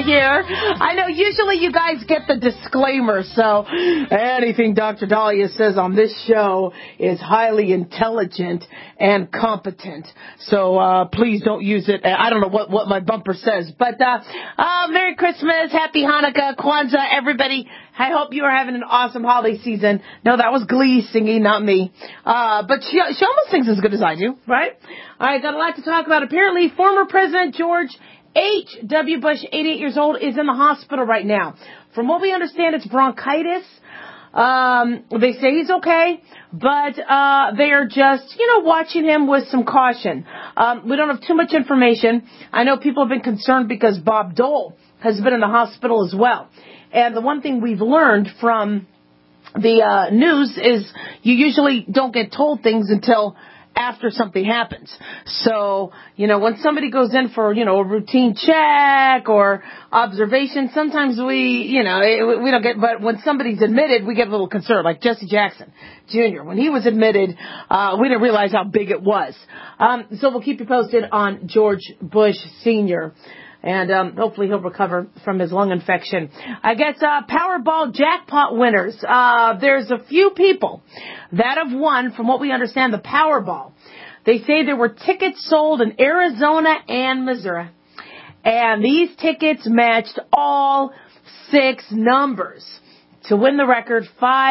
here. I know usually you guys get the disclaimer, so anything Dr. Daliah says on this show is highly intelligent and competent. So please don't use it. I don't know what my bumper says, but Merry Christmas, Happy Hanukkah, Kwanzaa, everybody. I hope you are having an awesome holiday season. No, that was Glee singing, not me. But she almost sings as good as I do, right? All right, got a lot to talk about. Apparently, former President George H.W. Bush, 88 years old, is in the hospital right now. From what we understand, it's bronchitis. They say he's okay, but they are just, watching him with some caution. We don't have too much information. I know people have been concerned because Bob Dole has been in the hospital as well. And the one thing we've learned from the news is you usually don't get told things until after something happens. So, when somebody goes in for, a routine check or observation, sometimes we don't get, but when somebody's admitted, we get a little concerned, like Jesse Jackson Jr. When he was admitted, we didn't realize how big it was. So we'll keep you posted on George Bush Sr., and hopefully he'll recover from his lung infection. I guess Powerball jackpot winners. There's a few people that have won, from what we understand, the Powerball. They say there were tickets sold in Arizona and Missouri. And these tickets matched all 6 numbers to win the record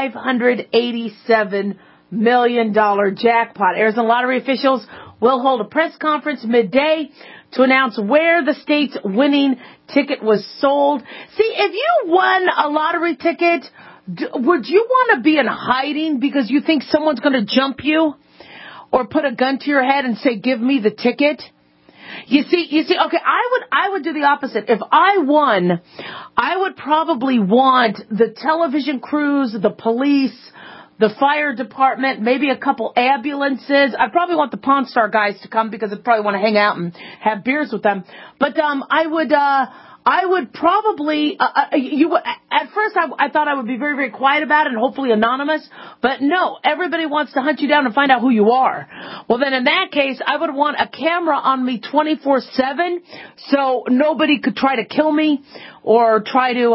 $587 million jackpot. Arizona lottery officials will hold a press conference midday to announce where the state's winning ticket was sold. See, if you won a lottery ticket, would you want to be in hiding because you think someone's going to jump you or put a gun to your head and say, give me the ticket? You see, okay, I would do the opposite. If I won, I would probably want the television crews, the police, the fire department, maybe a couple ambulances. I probably want the Pawn Star guys to come because I'd probably want to hang out and have beers with them. But I would probably, at first I thought I would be very, very quiet about it and hopefully anonymous. But no, everybody wants to hunt you down and find out who you are. Well, then in that case, I would want a camera on me 24/7 so nobody could try to kill me or try to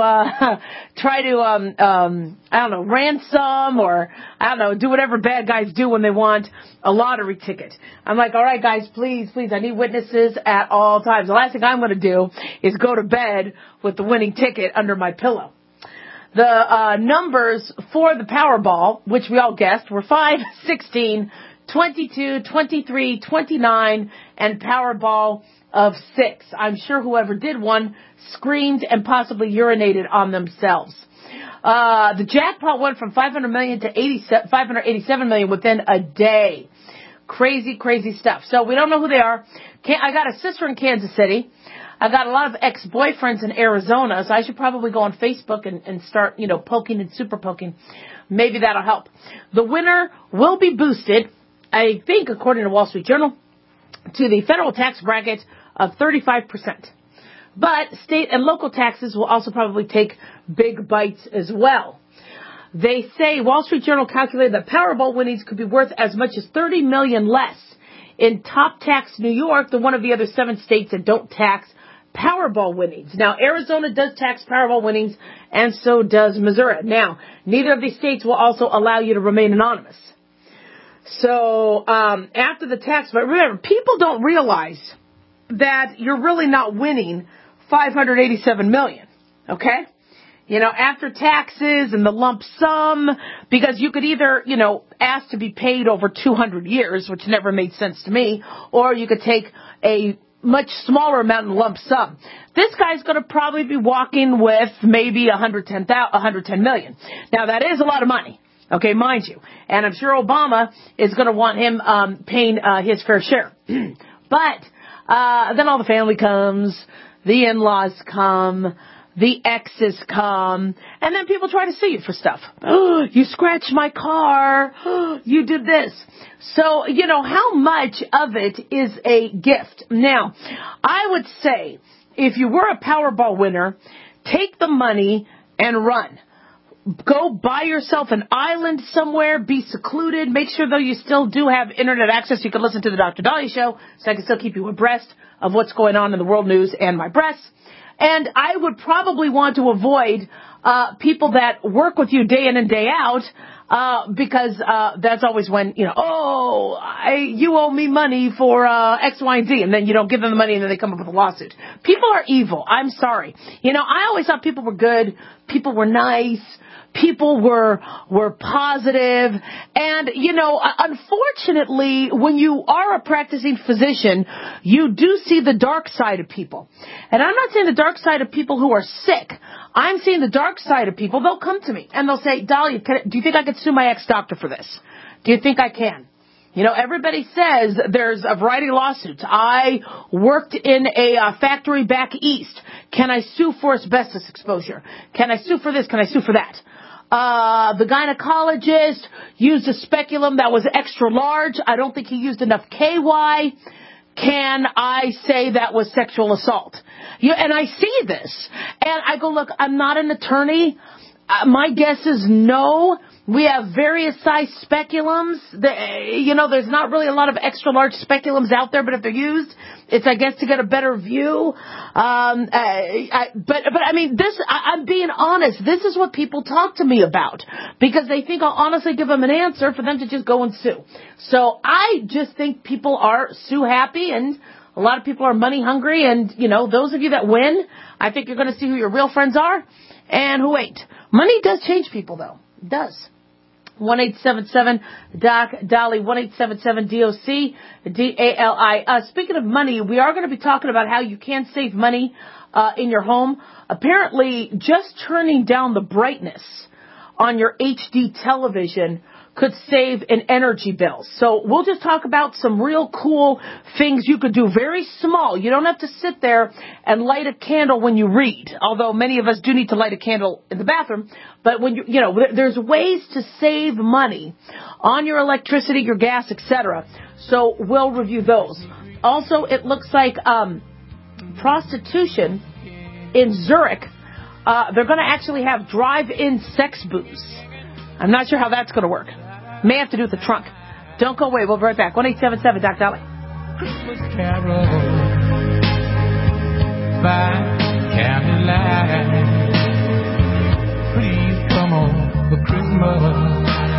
ransom or, do whatever bad guys do when they want a lottery ticket. I'm like, all right, guys, please, I need witnesses at all times. The last thing I'm going to do is go to bed with the winning ticket under my pillow. The numbers for the Powerball, which we all guessed, were 5, 16, 22, 23, 29, and Powerball of 6. I'm sure whoever did one screamed and possibly urinated on themselves. The jackpot went from $500 million to $587 million within a day. Crazy, crazy stuff. So we don't know who they are. I got a sister in Kansas City. I got a lot of ex-boyfriends in Arizona, so I should probably go on Facebook and start, poking and super poking. Maybe that'll help. The winner will be boosted, I think, according to Wall Street Journal, to the federal tax bracket of 35%. But state and local taxes will also probably take big bites as well. They say Wall Street Journal calculated that Powerball winnings could be worth as much as $30 million less in top tax New York than one of the other 7 states that don't tax Powerball winnings. Now, Arizona does tax Powerball winnings, and so does Missouri. Now, neither of these states will also allow you to remain anonymous. So, after the tax, but remember, people don't realize that you're really not winning $587 million, okay? After taxes and the lump sum, because you could either, ask to be paid over 200 years, which never made sense to me, or you could take a much smaller amount in lump sum. This guy's going to probably be walking with maybe $110 million. Now, that is a lot of money. Okay, mind you. And I'm sure Obama is going to want him paying his fair share. But then all the family comes, the in-laws come, the exes come, and then people try to sue you for stuff. Oh, you scratched my car. Oh, you did this. So, how much of it is a gift? Now, I would say if you were a Powerball winner, take the money and run. Go buy yourself an island somewhere, be secluded, make sure though you still do have internet access. You can listen to the Dr. Daliah Show so I can still keep you abreast of what's going on in the world news and my breasts. And I would probably want to avoid people that work with you day in and day out, because that's always when, you owe me money for X, Y, and Z, and then you don't give them the money and then they come up with a lawsuit. People are evil. I'm sorry. I always thought people were good, people were nice, people were positive, and, unfortunately, when you are a practicing physician, you do see the dark side of people. And I'm not saying the dark side of people who are sick. I'm seeing the dark side of people. They'll come to me and they'll say, Dahlia, do you think I could sue my ex-doctor for this? Do you think I can? Everybody says there's a variety of lawsuits. I worked in a factory back east. Can I sue for asbestos exposure? Can I sue for this? Can I sue for that? The gynecologist used a speculum that was extra large. I don't think he used enough KY. Can I say that was sexual assault? And I see this. And I go, look, I'm not an attorney. My guess is no. We have various size speculums. There's not really a lot of extra large speculums out there, but if they're used, it's, I guess, to get a better view. I'm being honest. This is what people talk to me about because they think I'll honestly give them an answer for them to just go and sue. So I just think people are sue happy, and a lot of people are money hungry. And, those of you that win, I think you're going to see who your real friends are and who ain't. Money does change people, though. It does. 1-877-DOC-DALI, 1-877-DOC-DALI. Speaking of money, we are going to be talking about how you can save money in your home. Apparently, just turning down the brightness on your HD television could save an energy bill. So we'll just talk about some real cool things you could do, very small. You don't have to sit there and light a candle when you read, although many of us do need to light a candle in the bathroom. But when there's ways to save money on your electricity, your gas, etc. So we'll review those. Also, it looks like prostitution in Zurich, they're going to actually have drive-in sex booths. I'm not sure how that's going to work. May have to do with the trunk. Don't go away. We'll be right back. 1-877-DOC-DALI. Christmas carol by candlelight. Please come on for Christmas.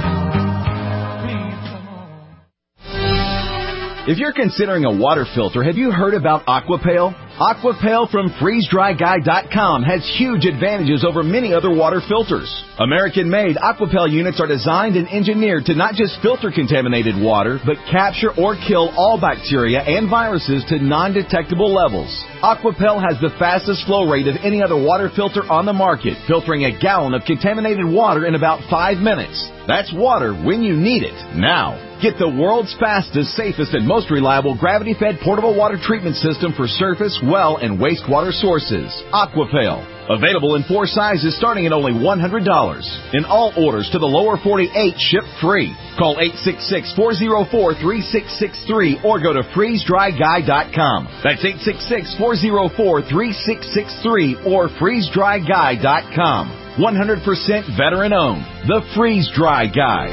If you're considering a water filter, have you heard about Aquapail? Aquapail from FreezeDryGuy.com has huge advantages over many other water filters. American-made Aquapail units are designed and engineered to not just filter contaminated water, but capture or kill all bacteria and viruses to non-detectable levels. Aquapail has the fastest flow rate of any other water filter on the market, filtering a gallon of contaminated water in about 5 minutes. That's water when you need it, now. Get the world's fastest, safest, and most reliable gravity-fed portable water treatment system for surface, well, and wastewater sources. Aquapail. Available in 4 sizes starting at only $100. In all orders to the lower 48, ship free. Call 866-404-3663 or go to FreezeDryGuy.com. That's 866-404-3663 or FreezeDryGuy.com. 100% veteran-owned. The Freeze Dry Guy.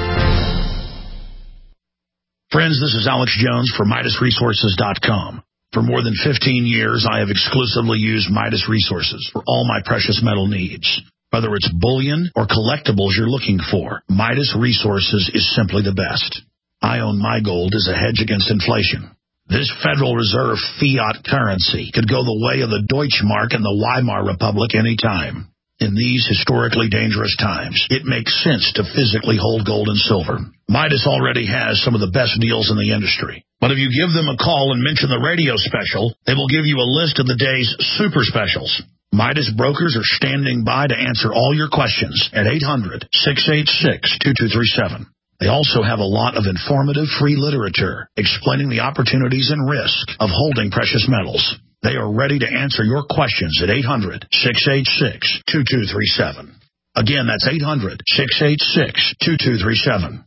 Friends, this is Alex Jones for MidasResources.com. For more than 15 years, I have exclusively used Midas Resources for all my precious metal needs. Whether it's bullion or collectibles you're looking for, Midas Resources is simply the best. I own my gold as a hedge against inflation. This Federal Reserve fiat currency could go the way of the Deutschmark and the Weimar Republic any time. In these historically dangerous times, it makes sense to physically hold gold and silver. Midas already has some of the best deals in the industry. But if you give them a call and mention the radio special, they will give you a list of the day's super specials. Midas brokers are standing by to answer all your questions at 800-686-2237. They also have a lot of informative free literature explaining the opportunities and risk of holding precious metals. They are ready to answer your questions at 800-686-2237. Again, that's 800-686-2237.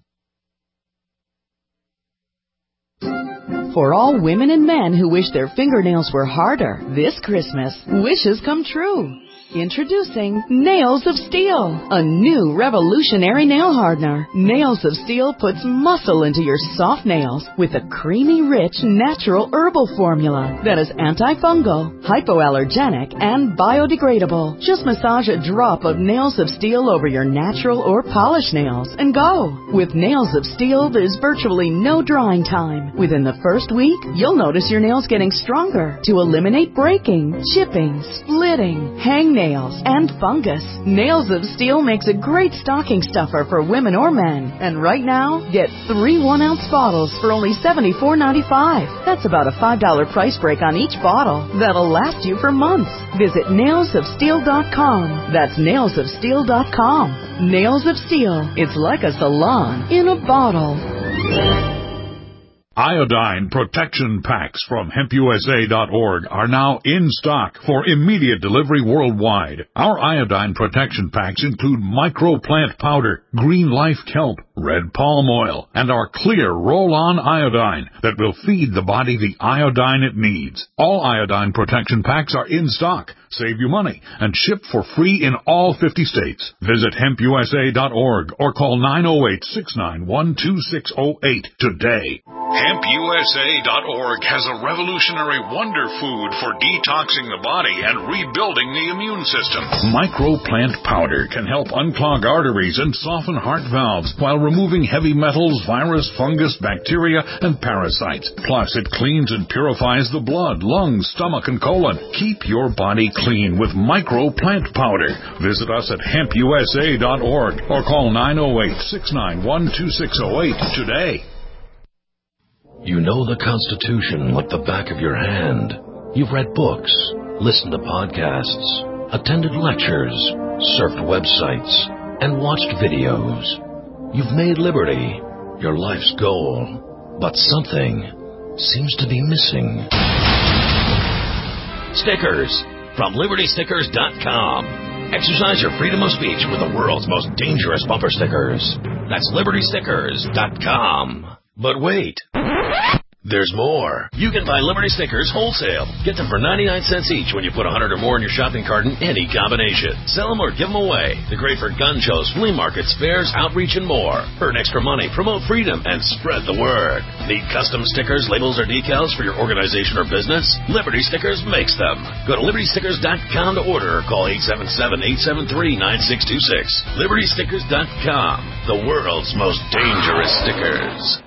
For all women and men who wish their fingernails were harder, this Christmas, wishes come true. Introducing Nails of Steel, a new revolutionary nail hardener. Nails of Steel puts muscle into your soft nails with a creamy, rich, natural herbal formula that is antifungal, hypoallergenic, and biodegradable. Just massage a drop of Nails of Steel over your natural or polished nails and go. With Nails of Steel, there's virtually no drying time. Within the first week, you'll notice your nails getting stronger to eliminate breaking, chipping, splitting, hangnails, and fungus. Nails of Steel makes a great stocking stuffer for women or men. And right now, get 3 1-ounce bottles for only $74.95. That's about a $5 price break on each bottle. That'll last you for months. Visit nailsofsteel.com. That's nailsofsteel.com. Nails of Steel. It's like a salon in a bottle. Iodine protection packs from hempusa.org are now in stock for immediate delivery worldwide. Our iodine protection packs include microplant powder, green life kelp, red palm oil, and our clear roll-on iodine that will feed the body the iodine it needs. All iodine protection packs are in stock, save you money, and ship for free in all 50 states. Visit hempusa.org or call 908-691-2608 today. HempUSA.org has a revolutionary wonder food for detoxing the body and rebuilding the immune system. Microplant powder can help unclog arteries and soften heart valves while removing heavy metals, virus, fungus, bacteria, and parasites. Plus, it cleans and purifies the blood, lungs, stomach, and colon. Keep your body clean with Microplant powder. Visit us at HempUSA.org or call 908-691-2608 today. You know the Constitution like the back of your hand. You've read books, listened to podcasts, attended lectures, surfed websites, and watched videos. You've made liberty your life's goal, but something seems to be missing. Stickers from LibertyStickers.com. Exercise your freedom of speech with the world's most dangerous bumper stickers. That's LibertyStickers.com. But wait, there's more. You can buy Liberty Stickers wholesale. Get them for 99 cents each when you put 100 or more in your shopping cart in any combination. Sell them or give them away. They're great for gun shows, flea markets, fairs, outreach, and more. Earn extra money, promote freedom, and spread the word. Need custom stickers, labels, or decals for your organization or business? Liberty Stickers makes them. Go to LibertyStickers.com to order or call 877-873-9626. LibertyStickers.com. The world's most dangerous stickers.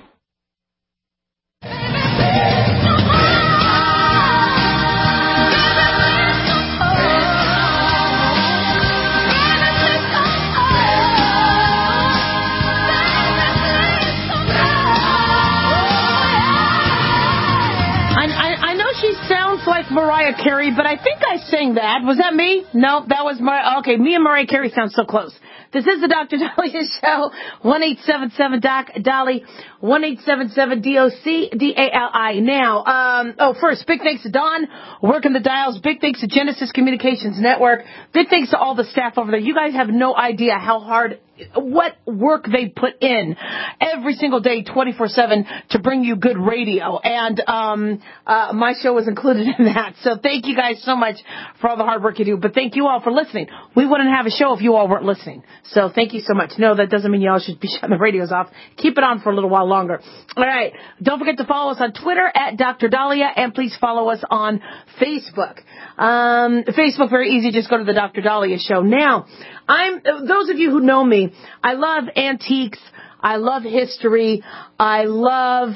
I know she sounds like Mariah Carey, but I think I sang that. Was that me? No, that was okay, me and Mariah Carey sound so close. This is the Dr. Daliah Show, 1-877-DOC-DOLLY, 1-877-DOC-DALI. Now, first, big thanks to Don, working the dials. Big thanks to Genesis Communications Network. Big thanks to all the staff over there. You guys have no idea how hard, what work they put in every single day, 24/7, to bring you good radio. And my show was included in that. So thank you guys so much for all the hard work you do. But thank you all for listening. We wouldn't have a show if you all weren't listening. So thank you so much. No, that doesn't mean you all should be shutting the radios off. Keep it on for a little while longer. All right. Don't forget to follow us on Twitter at Dr. Daliah, and please follow us on Facebook. Facebook, very easy. Just go to the Dr. Daliah Show. Now, those of you who know me, I love antiques. I love history. I love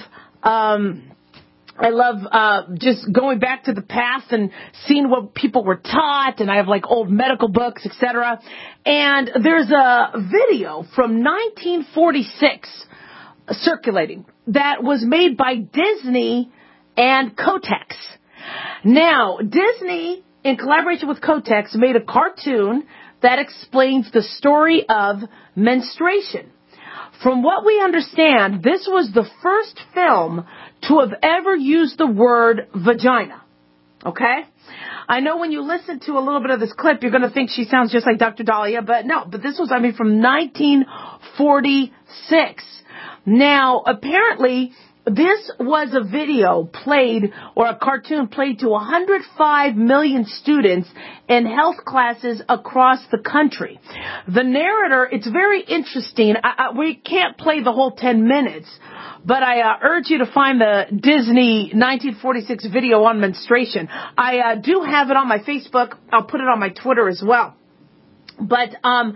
just going back to the past and seeing what people were taught, and I have like old medical books, etc. And there's a video from 1946 circulating that was made by Disney and Kotex. Now, Disney, in collaboration with Kotex, made a cartoon that explains the story of menstruation. From what we understand, this was the first film to have ever used the word vagina. Okay? I know when you listen to a little bit of this clip, you're going to think she sounds just like Dr. Daliah, but no. But this was, from 1946. Now, apparently, this was a video played, or a cartoon played to 105 million students in health classes across the country. The narrator, it's very interesting. We can't play the whole 10 minutes, but I urge you to find the Disney 1946 video on menstruation. I do have it on my Facebook. I'll put it on my Twitter as well. But,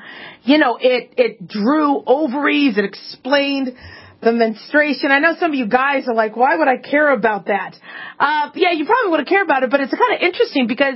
it drew ovaries. It explained the menstruation. I know some of you guys are like, why would I care about that? Yeah, you probably wouldn't care about it, but it's kind of interesting because,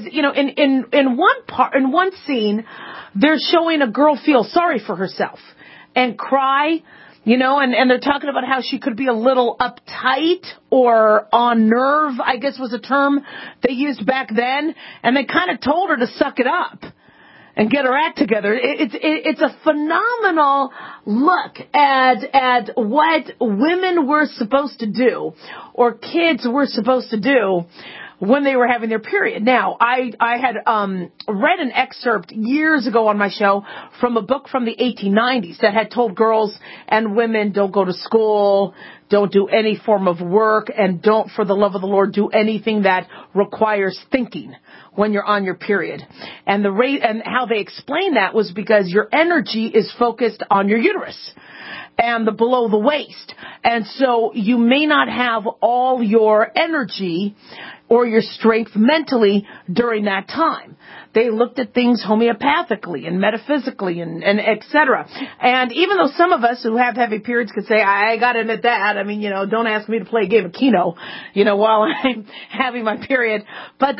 in one scene, they're showing a girl feel sorry for herself and cry, and they're talking about how she could be a little uptight or on nerve, I guess was a term they used back then. And they kind of told her to suck it up and get her act together. It's a phenomenal look at what women were supposed to do, or kids were supposed to do when they were having their period. Now, I had read an excerpt years ago on my show from a book from the 1890s that had told girls and women, don't go to school, don't do any form of work, and don't, for the love of the Lord, do anything that requires thinking when you're on your period. And and how they explained that was because your energy is focused on your uterus and the below the waist. And so you may not have all your energy or your strength mentally during that time. They looked at things homeopathically and metaphysically and et cetera. And even though some of us who have heavy periods could say, I gotta admit that, don't ask me to play a game of Keno, while I'm having my period. But,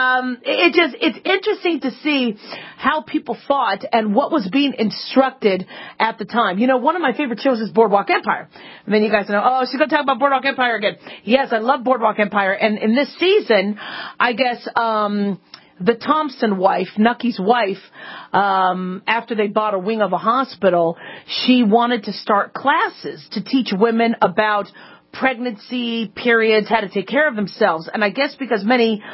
it's interesting to see how people thought and what was being instructed at the time. One of my favorite shows is Boardwalk Empire. And then you guys know, she's gonna talk about Boardwalk Empire again. Yes, I love Boardwalk Empire. And in this season, I guess, the Thompson wife, Nucky's wife, after they bought a wing of a hospital, she wanted to start classes to teach women about pregnancy, periods, how to take care of themselves. And I guess because many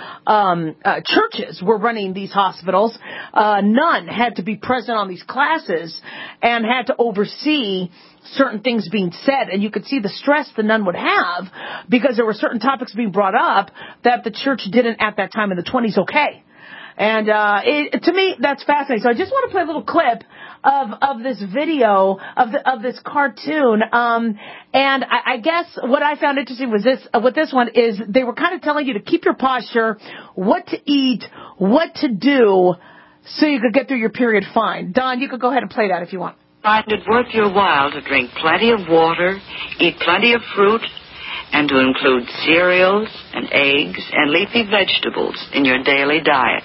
churches were running these hospitals, none had to be present on these classes and had to oversee certain things being said. And you could see the stress the nun would have because there were certain topics being brought up that the church didn't at that time in the 20s okay. And to me, that's fascinating. So I just want to play a little clip of this video, of this cartoon. And I guess what I found interesting was with this one is they were kind of telling you to keep your posture, what to eat, what to do, so you could get through your period fine. Don, you could go ahead and play that if you want. Find it worth your while to drink plenty of water, eat plenty of fruit, and to include cereals and eggs and leafy vegetables in your daily diet.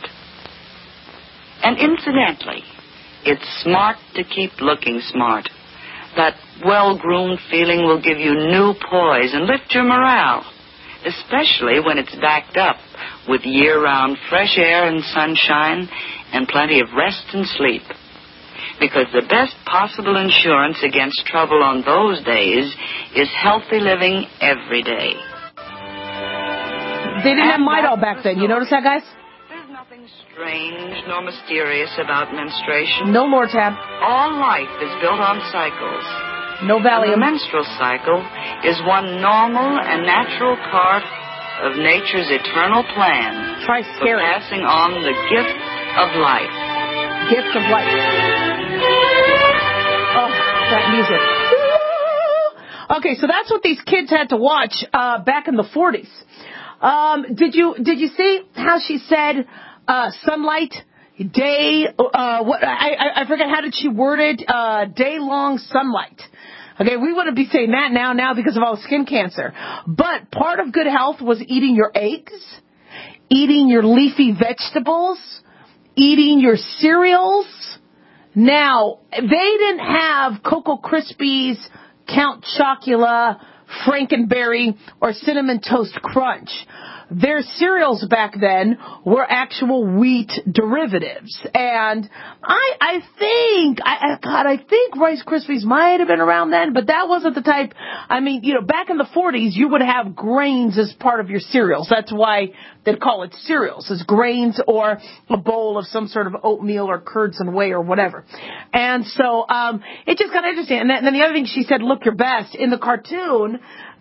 And incidentally, it's smart to keep looking smart. That well-groomed feeling will give you new poise and lift your morale, especially when it's backed up with year-round fresh air and sunshine and plenty of rest and sleep. Because the best possible insurance against trouble on those days is healthy living every day. They didn't have Midol back then. You notice that, guys? There's nothing strange nor mysterious about menstruation. No more, Tab. All life is built on cycles. No Valium. The menstrual cycle is one normal and natural part of nature's eternal plan Try for scary. passing on the gift of life. Gift of life. Oh, that music. Okay, so that's what these kids had to watch back in the 40s. Did you see how she said sunlight, day? I forget, how did she word it? Day-long sunlight. Okay, we wouldn't be saying that now because of all the skin cancer. But part of good health was eating your eggs, eating your leafy vegetables, eating your cereals. Now, they didn't have Cocoa Krispies, Count Chocula, Frankenberry, or Cinnamon Toast Crunch. Their cereals back then were actual wheat derivatives. And I think Rice Krispies might have been around then, but that wasn't the type. Back in the 40s, you would have grains as part of your cereals. That's why they'd call it cereals, as grains or a bowl of some sort of oatmeal or curds and whey or whatever. And so, it just got interesting. And then the other thing she said, look your best. In the cartoon,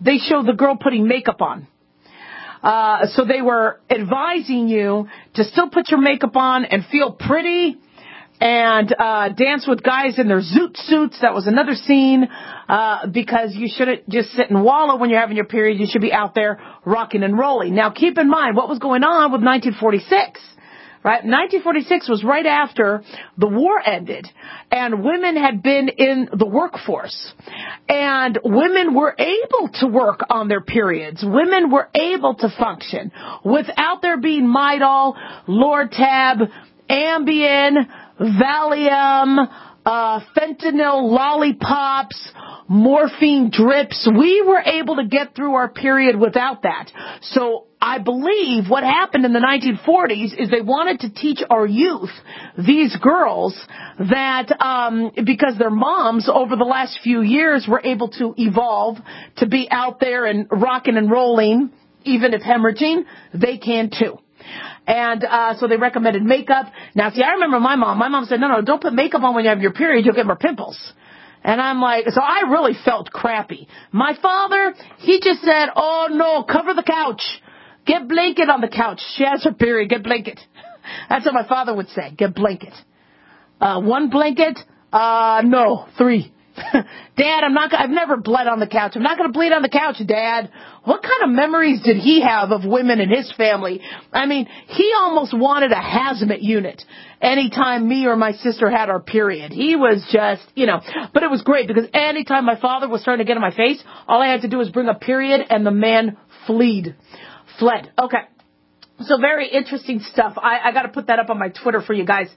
they showed the girl putting makeup on. So they were advising you to still put your makeup on and feel pretty and dance with guys in their zoot suits. That was another scene, because you shouldn't just sit and wallow when you're having your period. You should be out there rocking and rolling. Now, keep in mind what was going on with 1946. Right? 1946 was right after the war ended, and women had been in the workforce, and women were able to work on their periods. Women were able to function without there being Midol, Lortab, Ambien, Valium, fentanyl lollipops, morphine drips. We were able to get through our period without that. So I believe what happened in the 1940s is they wanted to teach our youth, these girls, that because their moms over the last few years were able to evolve to be out there and rocking and rolling, even if hemorrhaging, they can too. And so they recommended makeup. Now, see, I remember my mom. My mom said, no, don't put makeup on when you have your period. You'll get more pimples. And I'm like, so I really felt crappy. My father, he just said, oh, no, cover the couch. Get blanket on the couch. She has her period. Get blanket. That's what my father would say. Get blanket. One blanket? No, 3. Dad, I've never bled on the couch. I'm not going to bleed on the couch, Dad. What kind of memories did he have of women in his family? I mean, he almost wanted a hazmat unit anytime me or my sister had our period. He was just, but it was great because anytime my father was starting to get in my face, all I had to do was bring a period and the man fled. Okay. So very interesting stuff. I got to put that up on my Twitter for you guys.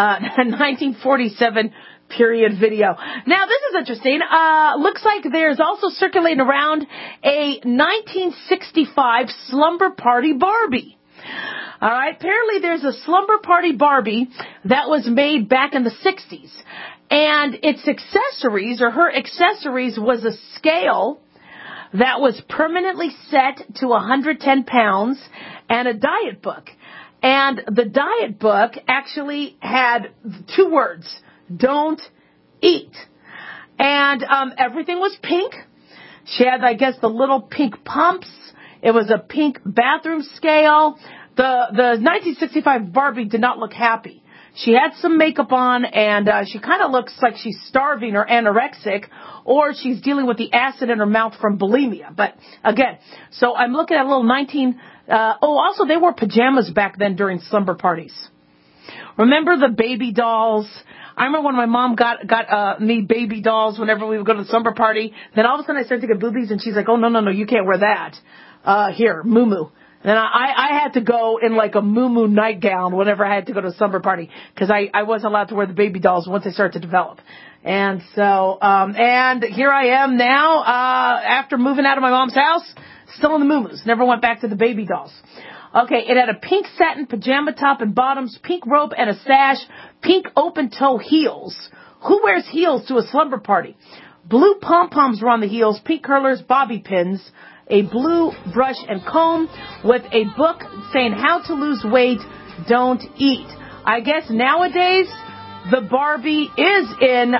1947 period video. Now, this is interesting. Looks like there's also circulating around a 1965 slumber party Barbie. All right. Apparently, there's a slumber party Barbie that was made back in the 60s. And its accessories, or her accessories, was a scale that was permanently set to 110 pounds and a diet book. And the diet book actually had 2 words: don't eat. And everything was pink. She had, I guess, the little pink pumps. It was a pink bathroom scale. The 1965 Barbie did not look happy. She had some makeup on, and she kind of looks like she's starving or anorexic, or she's dealing with the acid in her mouth from bulimia. But again, so I'm looking at a little also they wore pajamas back then during slumber parties. Remember the baby dolls? I remember when my mom got me baby dolls whenever we would go to the slumber party. Then all of a sudden I started to get boobies, and she's like, oh, no, you can't wear that. Here, moo-moo. And I had to go in like a moo-moo nightgown whenever I had to go to a slumber party because I wasn't allowed to wear the baby dolls once they started to develop. And so, and here I am now, after moving out of my mom's house, still in the moo-moos. Never went back to the baby dolls. Okay, it had a pink satin pajama top and bottoms, pink robe and a sash, pink open-toe heels. Who wears heels to a slumber party? Blue pom-poms were on the heels, pink curlers, bobby pins, a blue brush and comb with a book saying how to lose weight, don't eat. I guess nowadays the Barbie is in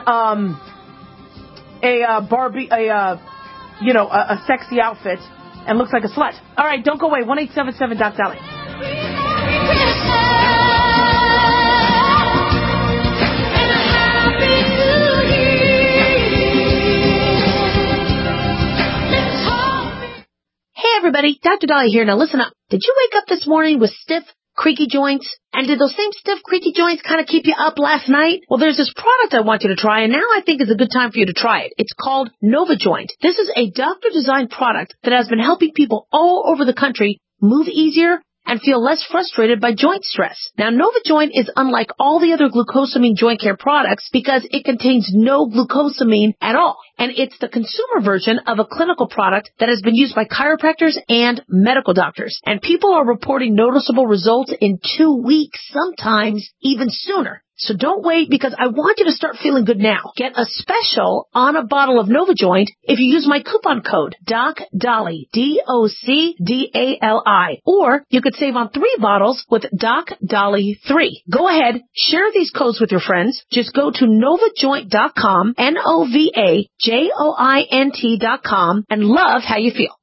a sexy outfit and looks like a slut. All right, don't go away. 1-877-DOC-SALLY. Hey everybody, Dr. Dolly here. Now listen up. Did you wake up this morning with stiff, creaky joints? And did those same stiff, creaky joints kind of keep you up last night? Well, there's this product I want you to try, and now I think is a good time for you to try it. It's called NovaJoint. This is a doctor-designed product that has been helping people all over the country move easier and feel less frustrated by joint stress. Now, NovaJoint is unlike all the other glucosamine joint care products because it contains no glucosamine at all. And it's the consumer version of a clinical product that has been used by chiropractors and medical doctors. And people are reporting noticeable results in 2 weeks, sometimes even sooner. So don't wait, because I want you to start feeling good now. Get a special on a bottle of NovaJoint if you use my coupon code DocDolly, DocDali. Or you could save on 3 bottles with DocDolly3. Go ahead, share these codes with your friends. Just go to NovaJoint.com, NovaJoint.com, and love how you feel.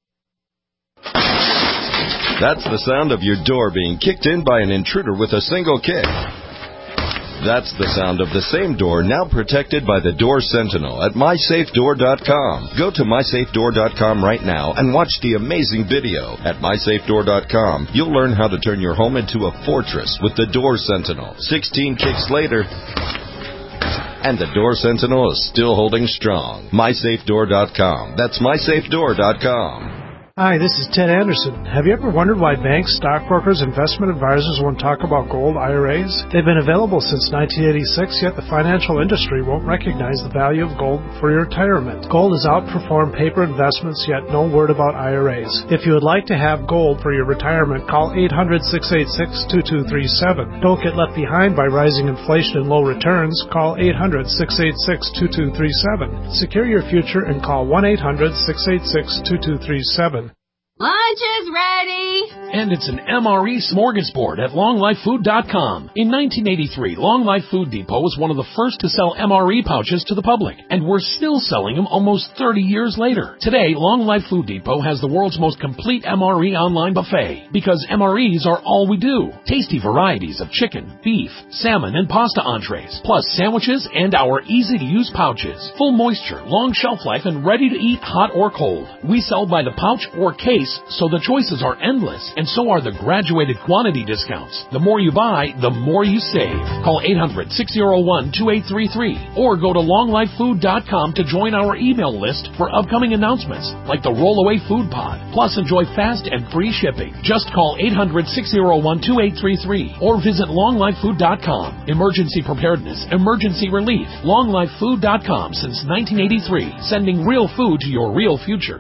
That's the sound of your door being kicked in by an intruder with a single kick. That's the sound of the same door now protected by the Door Sentinel at MySafeDoor.com. Go to MySafeDoor.com right now and watch the amazing video. At MySafeDoor.com, you'll learn how to turn your home into a fortress with the Door Sentinel. 16 kicks later, and the Door Sentinel is still holding strong. MySafeDoor.com. That's MySafeDoor.com. Hi, this is Ted Anderson. Have you ever wondered why banks, stockbrokers, investment advisors won't talk about gold IRAs? They've been available since 1986, yet the financial industry won't recognize the value of gold for your retirement. Gold has outperformed paper investments, yet no word about IRAs. If you would like to have gold for your retirement, call 800-686-2237. Don't get left behind by rising inflation and low returns. Call 800-686-2237. Secure your future and call 1-800-686-2237. Lunch is ready! And it's an MRE smorgasbord at LongLifeFood.com. In 1983, Long Life Food Depot was one of the first to sell MRE pouches to the public, and we're still selling them almost 30 years later. Today, Long Life Food Depot has the world's most complete MRE online buffet, because MREs are all we do. Tasty varieties of chicken, beef, salmon, and pasta entrees, plus sandwiches and our easy-to-use pouches. Full moisture, long shelf life, and ready to eat hot or cold. We sell by the pouch or case, so the choices are endless, and so are the graduated quantity discounts. The more you buy, the more you save. Call 800-601-2833 or go to longlifefood.com to join our email list for upcoming announcements like the Rollaway Food Pod. Plus, enjoy fast and free shipping. Just call 800-601-2833 or visit longlifefood.com. Emergency preparedness, emergency relief. longlifefood.com since 1983, sending real food to your real future.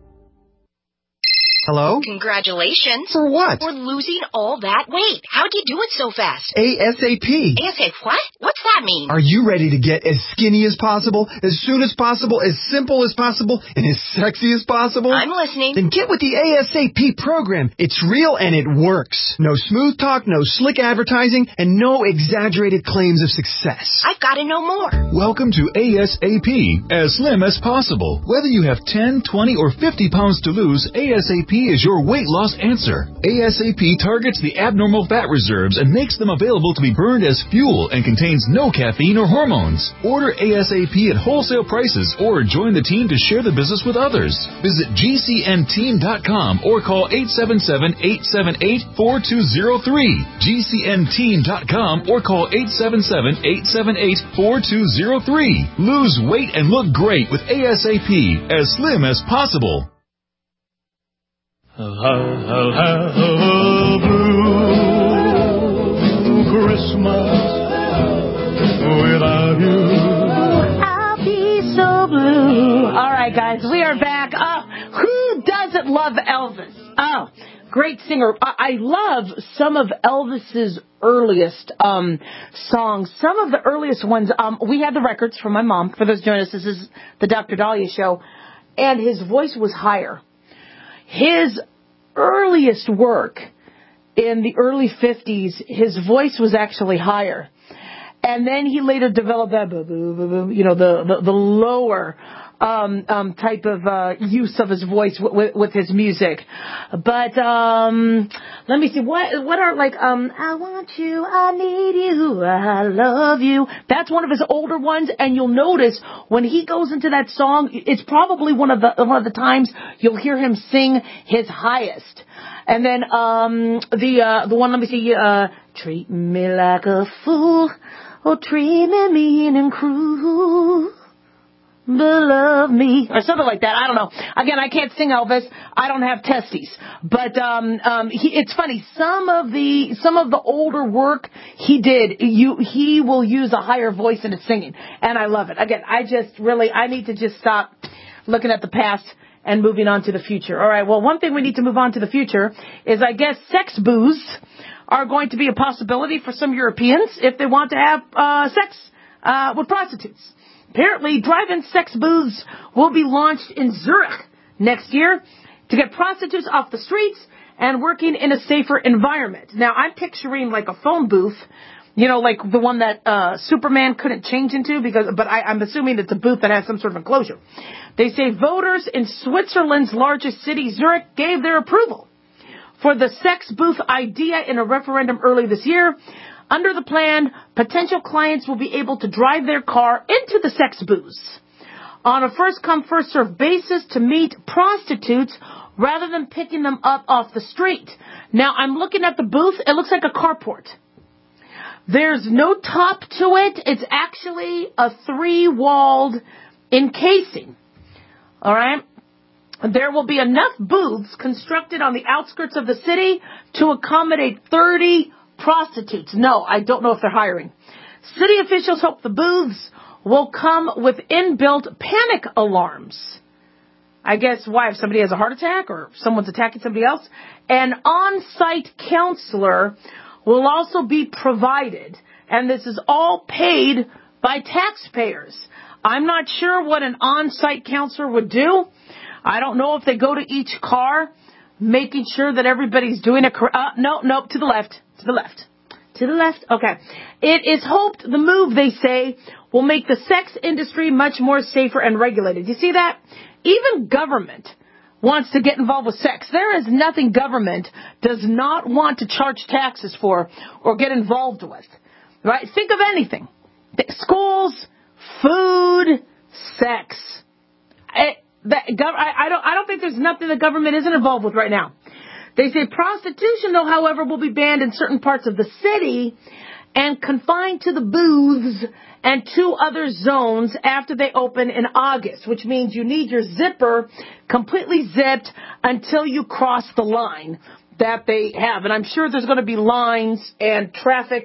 Hello? Congratulations. For what? For losing all that weight. How'd you do it so fast? ASAP. ASAP what? What's that mean? Are you ready to get as skinny as possible, as soon as possible, as simple as possible, and as sexy as possible? I'm listening. Then get with the ASAP program. It's real and it works. No smooth talk, no slick advertising, and no exaggerated claims of success. I've got to know more. Welcome to ASAP, as slim as possible. Whether you have 10, 20, or 50 pounds to lose, ASAP is your weight loss answer. ASAP targets the abnormal fat reserves and makes them available to be burned as fuel and contains no caffeine or hormones. Order ASAP at wholesale prices or join the team to share the business with others. Visit GCNteam.com or call 877-878-4203. GCNteam.com or call 877-878-4203. Lose weight and look great with ASAP, as slim as possible. I'll have a blue Christmas without you. I'll be so blue. All right, guys, we are back. Who doesn't love Elvis? Oh, great singer. I love some of Elvis's earliest songs. Some of the earliest ones. We had the records from my mom. For those joining us, this is the Dr. Dahlia Show, and his voice was higher. His earliest work in the early 50s, his voice was actually higher. And then he later developed that, the lower type of use of his voice with his music. But let me see, what are I want you, I need you, I love you. That's one of his older ones, and you'll notice when he goes into that song, it's probably one of the times you'll hear him sing his highest. And then the one, let me see, treat me like a fool, or treat me mean and cruel, but love me, or something like that. I don't know. Again, I can't sing Elvis. I don't have testes. But it's funny. Some of the older work he did, he will use a higher voice in his singing, and I love it. Again, I need to just stop looking at the past and moving on to the future. All right, well, one thing we need to move on to the future is, I guess, sex booths are going to be a possibility for some Europeans if they want to have sex with prostitutes. Apparently, drive-in sex booths will be launched in Zurich next year to get prostitutes off the streets and working in a safer environment. Now, I'm picturing like a phone booth, you know, like the one that Superman couldn't change into, but I'm assuming it's a booth that has some sort of enclosure. They say voters in Switzerland's largest city, Zurich, gave their approval for the sex booth idea in a referendum early this year. Under the plan, potential clients will be able to drive their car into the sex booths on a first-come, first-served basis to meet prostitutes rather than picking them up off the street. Now, I'm looking at the booth. It looks like a carport. There's no top to it. It's actually a 3-walled encasing. All right? There will be enough booths constructed on the outskirts of the city to accommodate 30 prostitutes. No, I don't know if they're hiring. City officials hope the booths will come with inbuilt panic alarms. I guess, why, if somebody has a heart attack or someone's attacking somebody else? An on-site counselor will also be provided, and this is all paid by taxpayers. I'm not sure what an on-site counselor would do. I don't know if they go to each car, making sure that everybody's doing it correct. No, to the left. Okay. It is hoped the move, they say, will make the sex industry much more safer and regulated. You see that? Even government wants to get involved with sex. There is nothing government does not want to charge taxes for or get involved with. Right? Think of anything. Schools, food, sex. I don't think there's nothing the government isn't involved with right now. They say prostitution, though, however, will be banned in certain parts of the city and confined to the booths and 2 other zones after they open in August, which means you need your zipper completely zipped until you cross the line that they have. And I'm sure there's going to be lines and traffic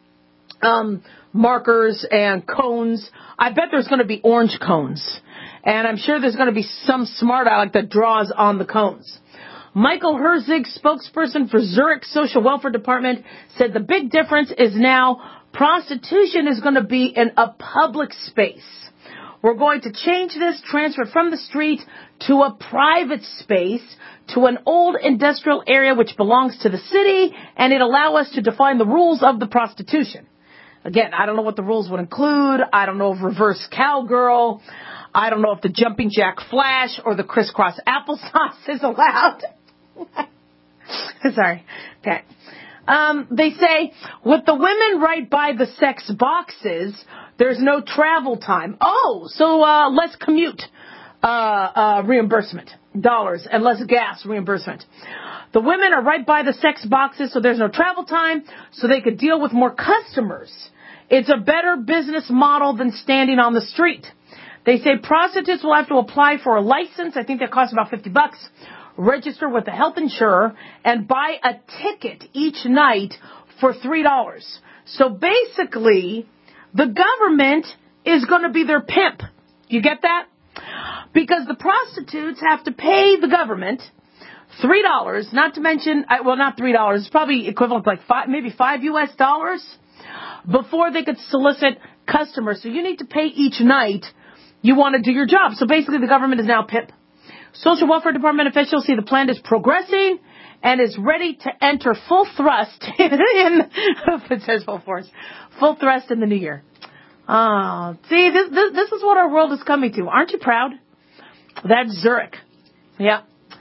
markers and cones. I bet there's going to be orange cones. And I'm sure there's going to be some smart aleck that draws on the cones. Michael Herzig, spokesperson for Zurich Social Welfare Department, said the big difference is now prostitution is going to be in a public space. We're going to change this, transfer from the street to a private space, to an old industrial area which belongs to the city, and it allow us to define the rules of the prostitution. Again, I don't know what the rules would include. I don't know if reverse cowgirl. I don't know if the jumping jack flash or the crisscross applesauce is allowed. Sorry. Okay. They say, with the women right by the sex boxes, there's no travel time. Oh, so less commute reimbursement dollars and less gas reimbursement. The women are right by the sex boxes, so there's no travel time, so they could deal with more customers. It's a better business model than standing on the street. They say prostitutes will have to apply for a license. I think that costs about $50. Register with the health insurer, and buy a ticket each night for $3. So basically, the government is going to be their pimp. You get that? Because the prostitutes have to pay the government $3, not to mention, not $3, it's probably equivalent to like $5 US, before they could solicit customers. So you need to pay each night you want to do your job. So basically, the government is now pimp. Social Welfare Department officials see the plan is progressing and is ready to enter full thrust it says full force, full thrust in the new year. See, this is what our world is coming to. Aren't you proud? That's Zurich. Yeah.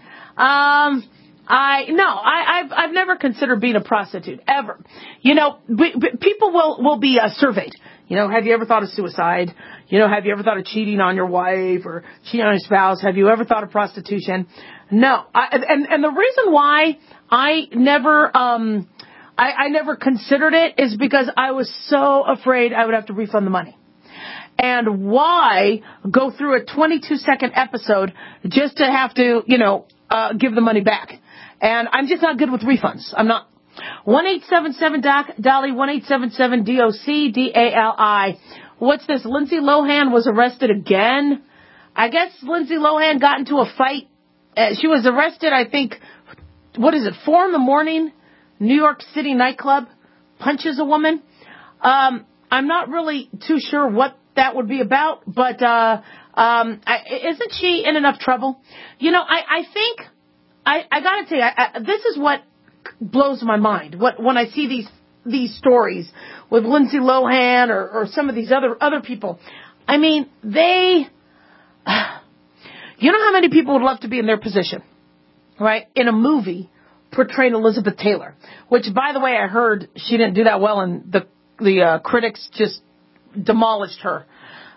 I've never considered being a prostitute, ever. You know, people will be surveyed. You know, have you ever thought of suicide? You know, have you ever thought of cheating on your wife or cheating on your spouse? Have you ever thought of prostitution? No. And the reason why I never considered it is because I was so afraid I would have to refund the money. And why go through a 22-second episode just to have to, give the money back? And I'm just not good with refunds. I'm not. 1-877-DOC-DALI, 1-877-DOC-DALI. What's this? Lindsay Lohan was arrested again? I guess Lindsay Lohan got into a fight She was arrested, I think, 4 a.m, New York City nightclub, punches a woman. I'm not really too sure what that would be about, but isn't she in enough trouble? You know, I think, I gotta tell you, this is what blows my mind when I see these stories with Lindsay Lohan or some of these other people. I mean, you know how many people would love to be in their position, right? In a movie portraying Elizabeth Taylor, which, by the way, I heard she didn't do that well, and the critics just demolished her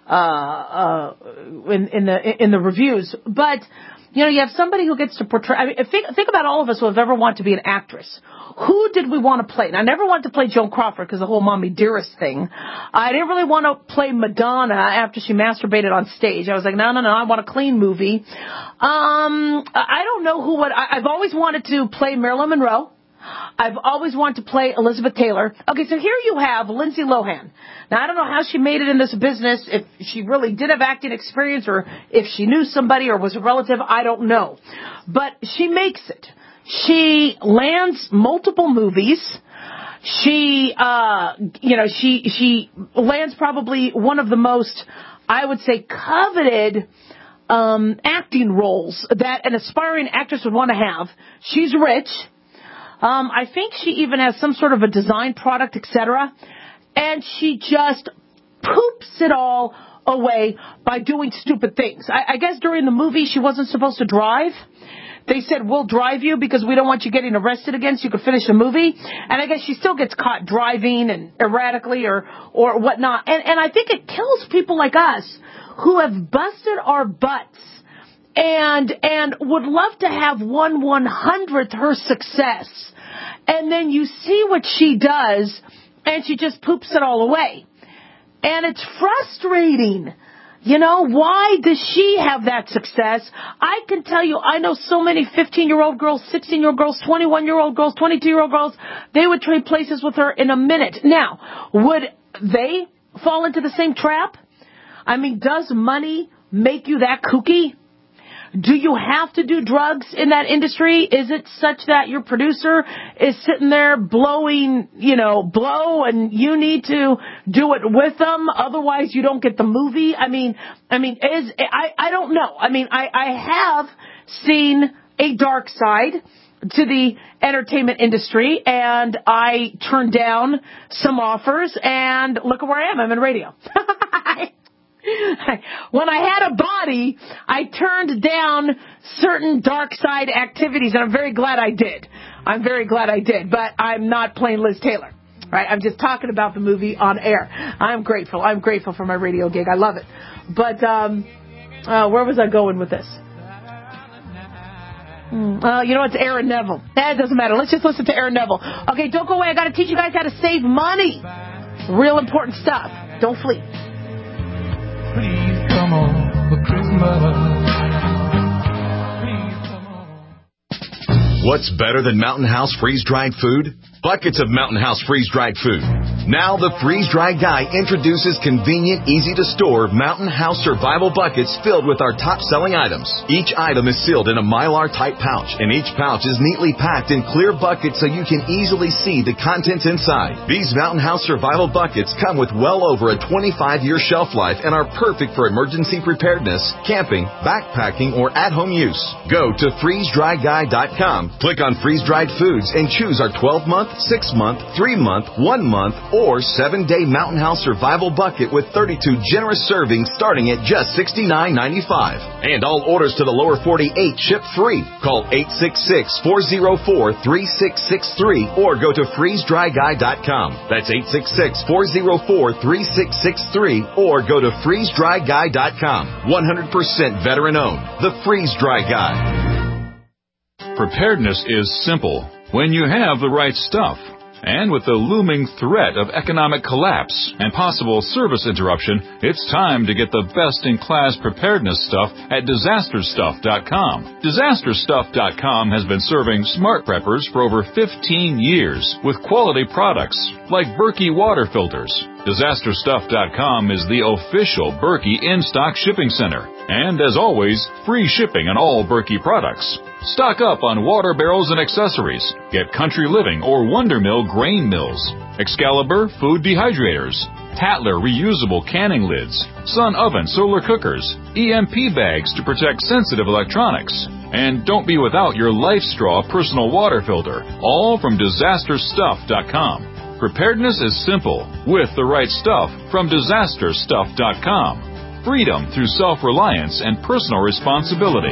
in the reviews. But you know, you have somebody who gets to portray. I mean, think about all of us who have ever wanted to be an actress. Who did we want to play? And I never wanted to play Joan Crawford because the whole Mommy Dearest thing. I didn't really want to play Madonna after she masturbated on stage. I was like, no, I want a clean movie. I don't know who would. I've always wanted to play Marilyn Monroe. I've always wanted to play Elizabeth Taylor. Okay, so here you have Lindsay Lohan. Now, I don't know how she made it in this business, if she really did have acting experience or if she knew somebody or was a relative, I don't know. But she makes it. She lands multiple movies. She lands probably one of the most, I would say, coveted acting roles that an aspiring actress would want to have. She's rich. I think she even has some sort of a design product, etc. And she just poops it all away by doing stupid things. I guess during the movie she wasn't supposed to drive. They said, we'll drive you because we don't want you getting arrested again so you can finish the movie. And I guess she still gets caught driving and erratically or whatnot. And I think it kills people like us who have busted our butts and would love to have 1/100th her success. And then you see what she does, and she just poops it all away. And it's frustrating. You know, why does she have that success? I can tell you, I know so many 15-year-old girls, 16-year-old girls, 21-year-old girls, 22-year-old girls, they would trade places with her in a minute. Now, would they fall into the same trap? I mean, does money make you that kooky? Do you have to do drugs in that industry? Is it such that your producer is sitting there blowing, blow, and you need to do it with them? Otherwise, you don't get the movie. I don't know. I mean, I have seen a dark side to the entertainment industry, and I turned down some offers, and look at where I am. I'm in radio. When I had a body, I turned down certain dark side activities, and I'm very glad I did. But I'm not playing Liz Taylor, right? I'm just talking about the movie on air. I'm grateful. I'm grateful for my radio gig. I love it. But where was I going with this? It's Aaron Neville. That doesn't matter. Let's just listen to Aaron Neville. Okay, don't go away. I got to teach you guys how to save money. Real important stuff. Don't flee. Please come on for Christmas. What's better than Mountain House freeze-dried food? Buckets of Mountain House freeze-dried food. Now the freeze-dried guy introduces convenient, easy-to-store Mountain House survival buckets filled with our top-selling items. Each item is sealed in a Mylar-type pouch, and each pouch is neatly packed in clear buckets so you can easily see the contents inside. These Mountain House survival buckets come with well over a 25-year shelf life and are perfect for emergency preparedness, camping, backpacking, or at-home use. Go to freezedryguy.com, click on freeze-dried foods, and choose our 12-month, 6-month, 3-month, 1-month, or 7-day Mountain House survival bucket with 32 generous servings starting at just $69.95. And all orders to the lower 48 ship free. Call 866-404-3663 or go to freezedryguy.com. That's 866-404-3663 or go to freezedryguy.com. 100% veteran owned. The Freeze Dry Guy. Preparedness is simple when you have the right stuff. And with the looming threat of economic collapse and possible service interruption, it's time to get the best-in-class preparedness stuff at DisasterStuff.com. DisasterStuff.com has been serving smart preppers for over 15 years with quality products like Berkey water filters. DisasterStuff.com is the official Berkey in-stock shipping center. And as always, free shipping on all Berkey products. Stock up on water barrels and accessories. Get Country Living or Wonder Mill grain mills, Excalibur food dehydrators, Tatler reusable canning lids, Sun oven solar cookers, EMP bags to protect sensitive electronics. And don't be without your LifeStraw personal water filter, all from DisasterStuff.com. Preparedness is simple with the right stuff from DisasterStuff.com. Freedom through self-reliance and personal responsibility.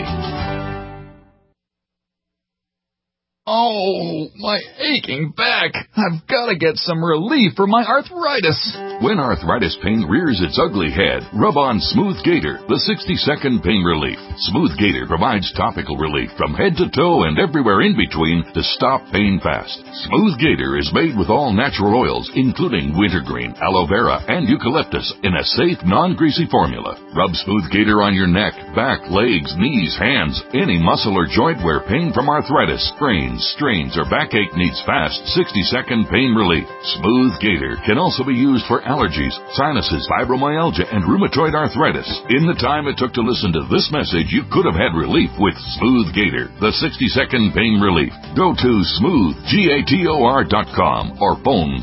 Oh, my aching back. I've got to get some relief for my arthritis. When arthritis pain rears its ugly head, rub on Smooth Gator, the 60-second pain relief. Smooth Gator provides topical relief from head to toe and everywhere in between to stop pain fast. Smooth Gator is made with all natural oils, including wintergreen, aloe vera, and eucalyptus in a safe, non-greasy formula. Rub Smooth Gator on your neck, back, legs, knees, hands, any muscle or joint where pain from arthritis, sprains, strains, or backache needs fast 60-second pain relief. Smooth Gator can also be used for allergies, sinuses, fibromyalgia, and rheumatoid arthritis. In the time it took to listen to this message, you could have had relief with Smooth Gator, the 60-second pain relief. Go to smoothgator.com or phone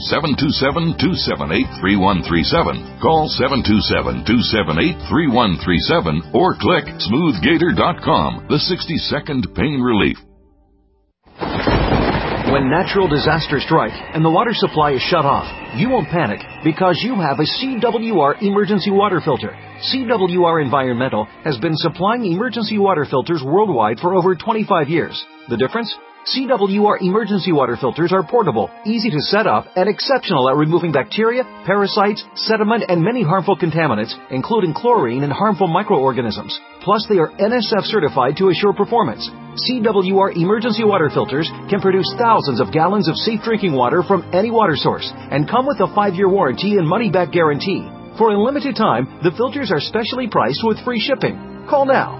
727-278-3137. Call 727-278-3137 or click smoothgator.com, the 60-second pain relief. When natural disasters strike and the water supply is shut off, you won't panic because you have a CWR emergency water filter. CWR Environmental has been supplying emergency water filters worldwide for over 25 years. The difference? CWR emergency water filters are portable, easy to set up, and exceptional at removing bacteria, parasites, sediment, and many harmful contaminants, including chlorine and harmful microorganisms. Plus, they are NSF certified to assure performance. CWR emergency water filters can produce thousands of gallons of safe drinking water from any water source and come with a 5-year warranty and money-back guarantee. For a limited time, the filters are specially priced with free shipping. Call now.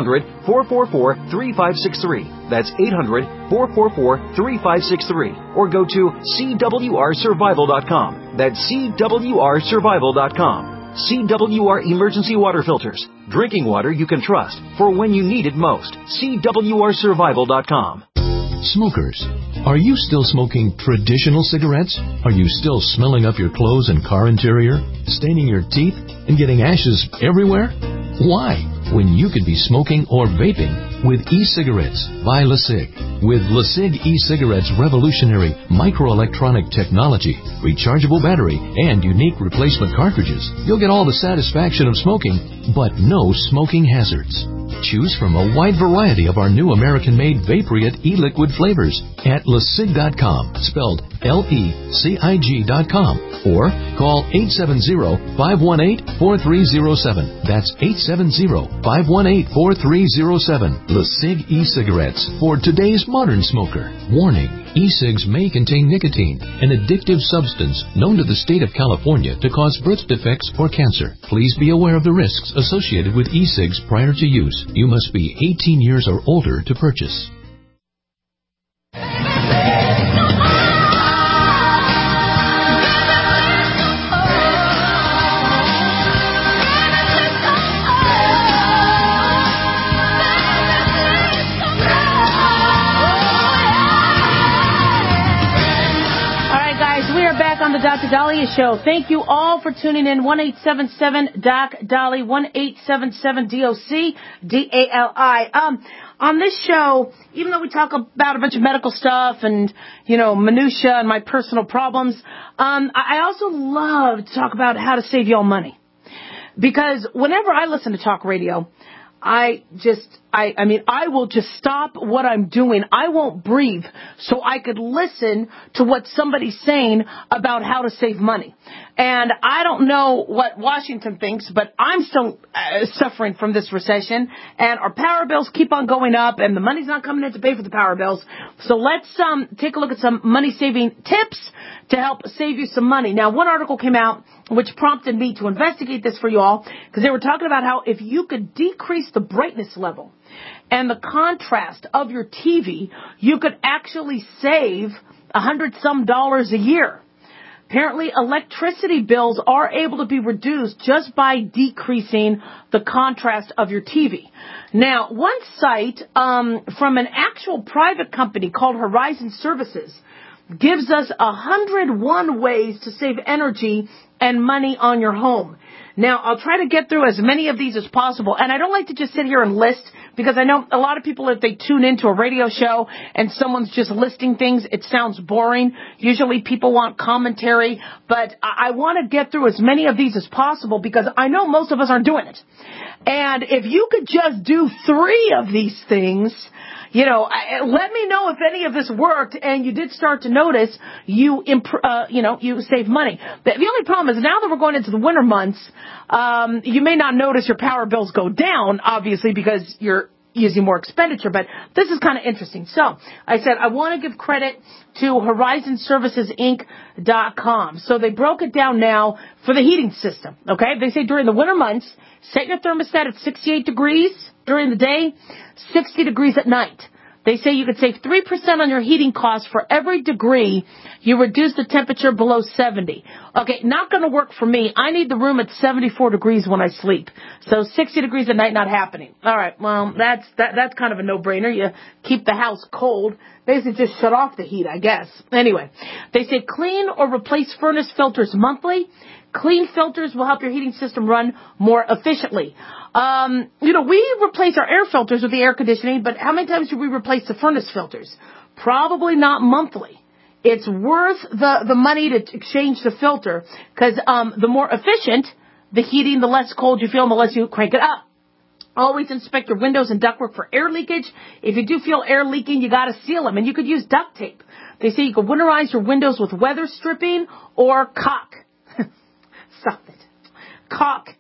800-444-3563. That's 800-444-3563. Or go to CWRsurvival.com. That's CWRsurvival.com. CWR Emergency Water Filters. Drinking water you can trust for when you need it most. CWRsurvival.com. Smokers, are you still smoking traditional cigarettes? Are you still smelling up your clothes and car interior, staining your teeth, and getting ashes everywhere? Why? When you could be smoking or vaping with e-cigarettes by LeSig. With LeSig e-cigarettes' revolutionary microelectronic technology, rechargeable battery, and unique replacement cartridges, you'll get all the satisfaction of smoking, but no smoking hazards. Choose from a wide variety of our new American-made Vaporite e-liquid flavors at LeSig.com, spelled LECIG.com, or call 870-518-4307. That's 870-518-4307. LeSig e-cigarettes for today's modern smoker. Warning, e-cigs may contain nicotine, an addictive substance known to the state of California to cause birth defects or cancer. Please be aware of the risks associated with e-cigs prior to use. You must be 18 years or older to purchase. On the Dr. Dahlia Show. Thank you all for tuning in. 1-877-DOC-DALI, 1-877-DOC-DALI. On this show, even though we talk about a bunch of medical stuff and, minutia and my personal problems, I also love to talk about how to save y'all money. Because whenever I listen to talk radio, I just I will just stop what I'm doing. I won't breathe so I could listen to what somebody's saying about how to save money. And I don't know what Washington thinks, but I'm still suffering from this recession, and our power bills keep on going up, and the money's not coming in to pay for the power bills. So let's take a look at some money-saving tips to help save you some money. Now, one article came out which prompted me to investigate this for you all, because they were talking about how if you could decrease the brightness level and the contrast of your TV, you could actually save $100-some a year. Apparently, electricity bills are able to be reduced just by decreasing the contrast of your TV. Now, one site from an actual private company called Horizon Services gives us 101 ways to save energy and money on your home. Now, I'll try to get through as many of these as possible, and I don't like to just sit here and list, because I know a lot of people, if they tune into a radio show and someone's just listing things, it sounds boring. Usually people want commentary, but I want to get through as many of these as possible, because I know most of us aren't doing it. And if you could just do 3 of these things, let me know if any of this worked and you did start to notice you save money. The only problem is now that we're going into the winter months, you may not notice your power bills go down, obviously, because you're using more expenditure, but this is kind of interesting. So I said I want to give credit to HorizonServicesInc.com. So they broke it down now for the heating system, okay? They say during the winter months, set your thermostat at 68 degrees during the day, 60 degrees at night. They say you could save 3% on your heating costs for every degree you reduce the temperature below 70. Okay, not going to work for me. I need the room at 74 degrees when I sleep. So 60 degrees at night, not happening. All right, well, that's kind of a no-brainer. You keep the house cold. Basically just shut off the heat, I guess. Anyway, they say clean or replace furnace filters monthly. Clean filters will help your heating system run more efficiently. We replace our air filters with the air conditioning, but how many times do we replace the furnace filters? Probably not monthly. It's worth the money to exchange the filter, because the more efficient the heating, the less cold you feel, and the less you crank it up. Always inspect your windows and ductwork for air leakage. If you do feel air leaking, you got to seal them, and you could use duct tape. They say you could winterize your windows with weather stripping or caulk. Stop it. Caulk.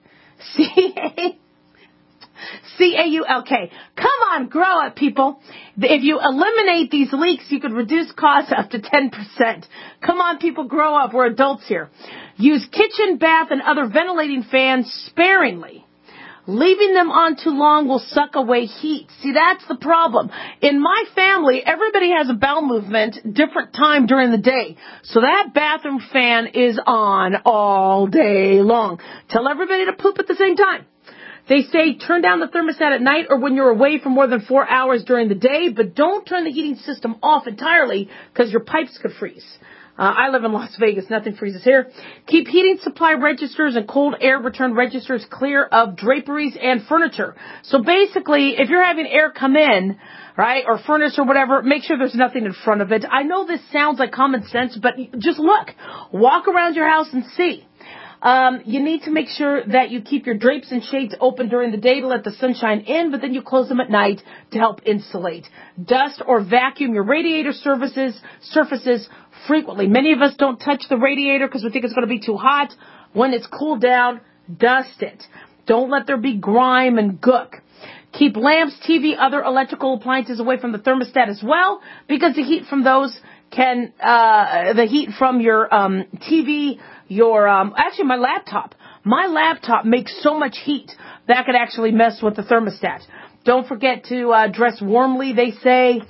C-A-U-L-K. Come on, grow up, people. If you eliminate these leaks, you could reduce costs up to 10%. Come on, people, grow up. We're adults here. Use kitchen, bath, and other ventilating fans sparingly. Leaving them on too long will suck away heat. See, that's the problem. In my family, everybody has a bowel movement different time during the day. So that bathroom fan is on all day long. Tell everybody to poop at the same time. They say turn down the thermostat at night or when you're away for more than 4 hours during the day, but don't turn the heating system off entirely because your pipes could freeze. I live in Las Vegas. Nothing freezes here. Keep heating supply registers and cold air return registers clear of draperies and furniture. So basically, if you're having air come in, right, or furnace or whatever, make sure there's nothing in front of it. I know this sounds like common sense, but just look. Walk around your house and see. You need to make sure that you keep your drapes and shades open during the day to let the sunshine in, but then you close them at night to help insulate. Dust or vacuum your radiator surfaces frequently. Many of us don't touch the radiator because we think it's going to be too hot. When it's cooled down, dust it. Don't let there be grime and gook. Keep lamps, TV, other electrical appliances away from the thermostat as well, because the heat from those can, the heat from your TV, actually my laptop. My laptop makes so much heat that could actually mess with the thermostat. Don't forget to dress warmly, they say.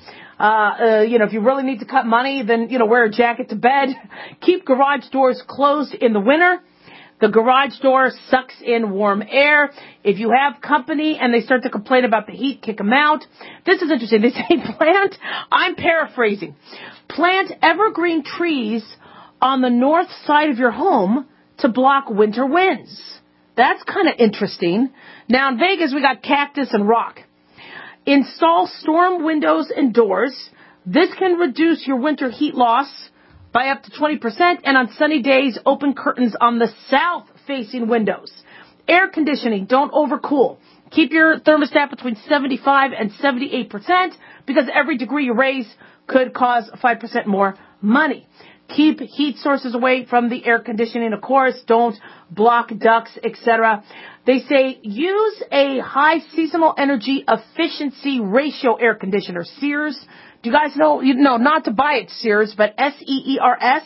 If you really need to cut money, then, wear a jacket to bed. Keep garage doors closed in the winter. The garage door sucks in warm air. If you have company and they start to complain about the heat, kick them out. This is interesting. They say I'm paraphrasing, plant evergreen trees on the north side of your home to block winter winds. That's kind of interesting. Now in Vegas, we got cactus and rock. Install storm windows and doors. This can reduce your winter heat loss by up to 20%, and on sunny days, open curtains on the south-facing windows. Air conditioning, don't overcool. Keep your thermostat between 75 and 78% because every degree you raise could cause 5% more money. Keep heat sources away from the air conditioning, of course. Don't block ducts, etc. They say use a high seasonal energy efficiency ratio air conditioner. Sears. Do you guys know? Not to buy it, Sears, but SEERS,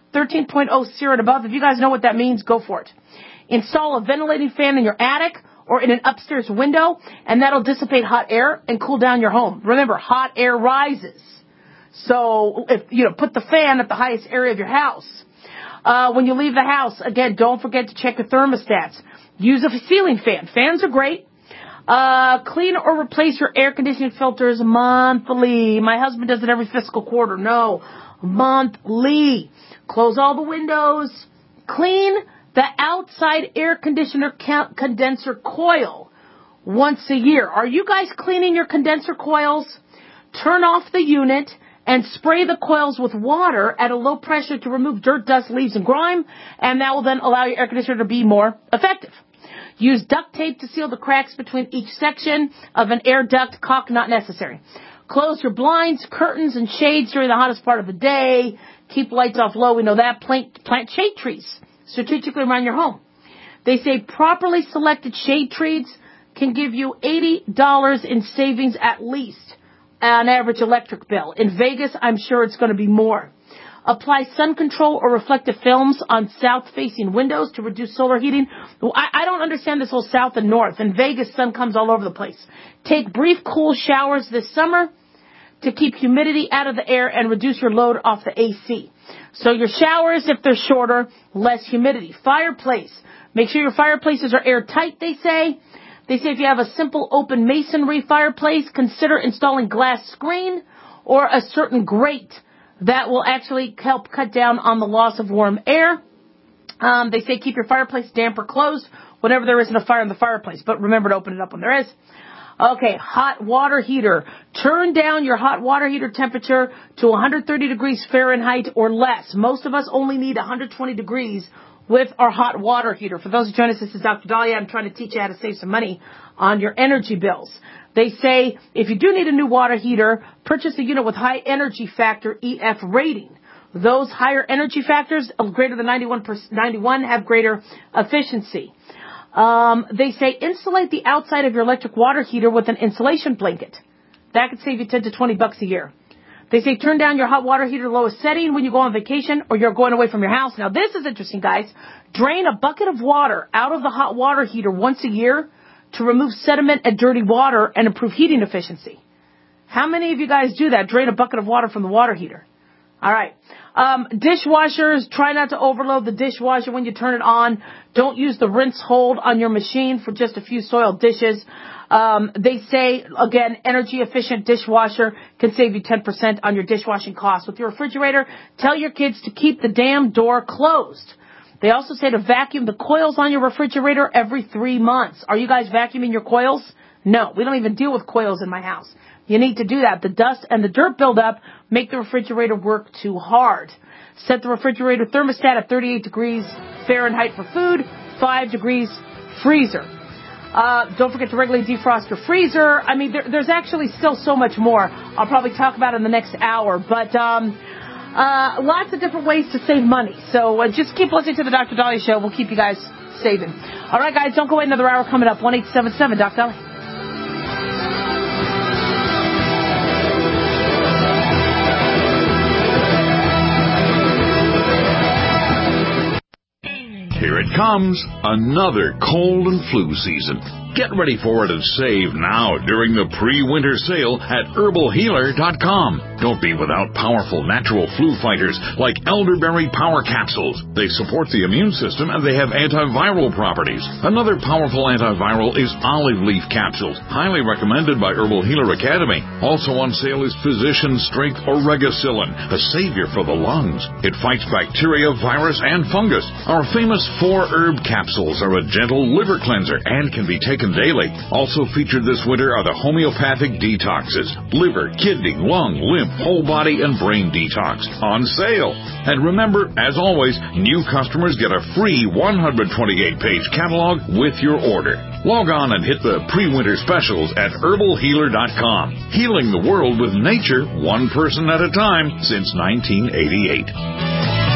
13.0 SEER and above. If you guys know what that means, go for it. Install a ventilating fan in your attic or in an upstairs window, and that'll dissipate hot air and cool down your home. Remember, hot air rises. So, put the fan at the highest area of your house. When you leave the house, again, don't forget to check your thermostats. Use a ceiling fan. Fans are great. Clean or replace your air conditioning filters monthly. My husband does it every fiscal quarter. No, monthly. Close all the windows. Clean the outside air conditioner condenser coil once a year. Are you guys cleaning your condenser coils? Turn off the unit and spray the coils with water at a low pressure to remove dirt, dust, leaves, and grime, and that will then allow your air conditioner to be more effective. Use duct tape to seal the cracks between each section of an air duct. Caulk not necessary. Close your blinds, curtains, and shades during the hottest part of the day. Keep lights off low. We know that. Plant shade trees strategically around your home. They say properly selected shade trees can give you $80 in savings at least on average electric bill. In Vegas, I'm sure it's going to be more. Apply sun control or reflective films on south-facing windows to reduce solar heating. I don't understand this whole south and north. In Vegas, sun comes all over the place. Take brief, cool showers this summer to keep humidity out of the air and reduce your load off the AC. So your showers, if they're shorter, less humidity. Fireplace. Make sure your fireplaces are airtight, they say. They say if you have a simple open masonry fireplace, consider installing glass screen or a certain grate that will actually help cut down on the loss of warm air. They say keep your fireplace damp or closed whenever there isn't a fire in the fireplace, but remember to open it up when there is. Okay, hot water heater. Turn down your hot water heater temperature to 130 degrees Fahrenheit or less. Most of us only need 120 degrees with our hot water heater. For those who join us, this is Dr. Dahlia. I'm trying to teach you how to save some money on your energy bills. They say if you do need a new water heater, purchase a unit with high energy factor EF rating. Those higher energy factors, greater than 91, have greater efficiency. They say insulate the outside of your electric water heater with an insulation blanket. That could save you $10 to $20 a year. They say turn down your hot water heater lowest setting when you go on vacation or you're going away from your house. Now, this is interesting, guys. Drain a bucket of water out of the hot water heater once a year to remove sediment and dirty water and improve heating efficiency. How many of you guys do that? Drain a bucket of water from the water heater. All right. Dishwashers, try not to overload the dishwasher when you turn it on. Don't use the rinse hold on your machine for just a few soiled dishes. They say, again, energy-efficient dishwasher can save you 10% on your dishwashing costs. With your refrigerator, tell your kids to keep the damn door closed. They also say to vacuum the coils on your refrigerator every 3 months. Are you guys vacuuming your coils? No, we don't even deal with coils in my house. You need to do that. The dust and the dirt buildup make the refrigerator work too hard. Set the refrigerator thermostat at 38 degrees Fahrenheit for food, 5 degrees freezer. Don't forget to regularly defrost your freezer. I mean, there's actually still so much more I'll probably talk about in the next hour. But lots of different ways to save money. So just keep listening to the Dr. Dahlia Show. We'll keep you guys saving. All right, guys, don't go away. Another hour coming up. 1-877 Dr. Dahlia. Here it comes, another cold and flu season. Get ready for it and save now during the pre-winter sale at herbalhealer.com. Don't be without powerful natural flu fighters like elderberry power capsules. They support the immune system and they have antiviral properties. Another powerful antiviral is olive leaf capsules, highly recommended by Herbal Healer Academy. Also on sale is Physician Strength Oregacillin, a savior for the lungs. It fights bacteria, virus, and fungus. Our famous 4-herb capsules are a gentle liver cleanser and can be taken American Daily. Also featured this winter are the homeopathic detoxes, liver, kidney, lung, lymph, whole body, and brain detox on sale. And remember, as always, new customers get a free 128-page catalog with your order. Log on and hit the pre-winter specials at herbalhealer.com. Healing the world with nature, one person at a time since 1988.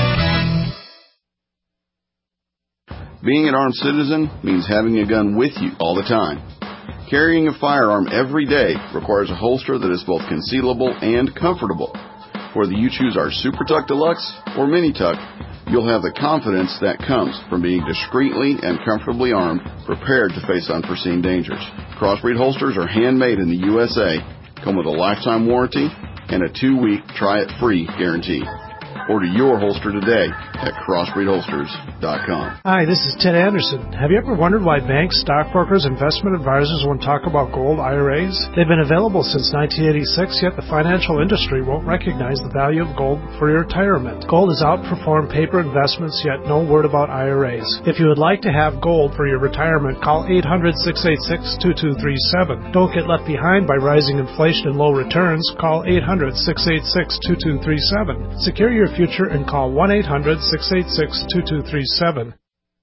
Being an armed citizen means having a gun with you all the time. Carrying a firearm every day requires a holster that is both concealable and comfortable. Whether you choose our Super Tuck Deluxe or Mini Tuck, you'll have the confidence that comes from being discreetly and comfortably armed, prepared to face unforeseen dangers. Crossbreed holsters are handmade in the USA, come with a lifetime warranty, and a 2-week try-it-free guarantee. Order your holster today at crossbreedholsters.com. Hi, this is Ted Anderson. Have you ever wondered why banks, stockbrokers, investment advisors won't talk about gold IRAs? They've been available since 1986, yet the financial industry won't recognize the value of gold for your retirement. Gold has outperformed paper investments, yet no word about IRAs. If you would like to have gold for your retirement, call 800-686-2237. Don't get left behind by rising inflation and low returns. Call 800-686-2237. Secure your future and call 1-800-686-2237.